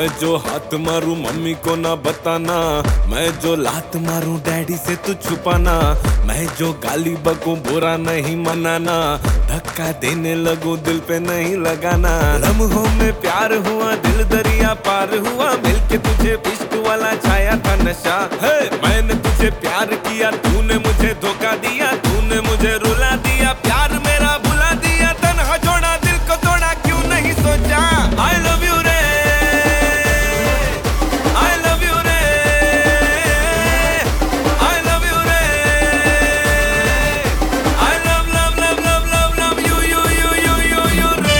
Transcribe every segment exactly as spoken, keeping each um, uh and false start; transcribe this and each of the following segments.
मैं जो हाथ मारूं मम्मी को ना बताना, मैं जो लात मारूं डैडी से तू छुपाना, मैं जो गाली बकूं बुरा नहीं मनाना, धक्का देने लगूं दिल पे नहीं लगाना। लम्हों में प्यार हुआ दिल दरिया पार हुआ, मिलके तुझे इश्क वाला छाया था नशा। है मैंने तुझे प्यार किया तूने मुझे धोखा दिया, तूने मुझे रुला दिया, प्यार मेरा भुला दिया, तन्हा छोड़ा दिल को तोड़ा क्यों नहीं सोचा। I love you रे, I love you रे, I love you रे, I love love love love love love you you you you you you रे।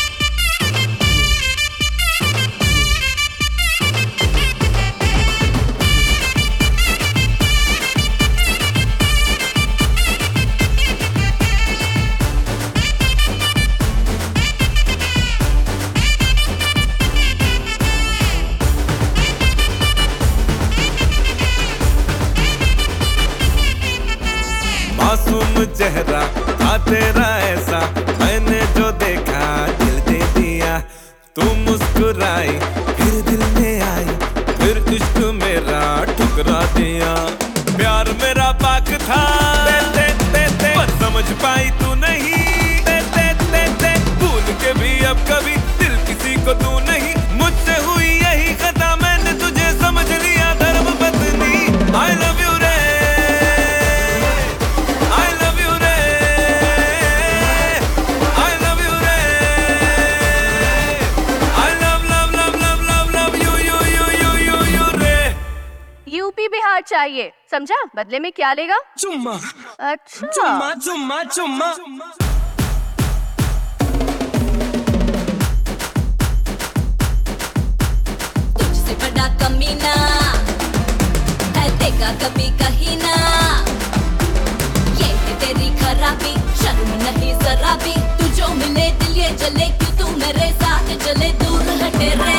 मासूम चेहरा था तेरा ऐसा, मैंने जो देखा दिल दे दिया। तू मुस्कुराई फिर दिल में आई, फिर इश्क मेरा ठुकरा दिया। प्यार मेरा पाक था ते ते ते ते, पर समझ पाई तू नहीं ते ते ते ते, भूल के भी अब कभी दिल किसी को तू नहीं। मुझसे हुई यही खता मैंने तुझे समझ लिया धर्म पत्नी। I love you रे, यूपी बिहार चाहिए, समझा? बदले में क्या लेगा? चुम्मा अच्छा चुम्मा चुम्मा चुम्मा। तुझसे बड़ा कमीना है देखा कभी कहीं ना, ये है तेरी खराबी, शर्म नहीं जरा भी। तू जो मिले दिल ये जले, क्यों तू मेरे साथ चले, दूर हटे रे।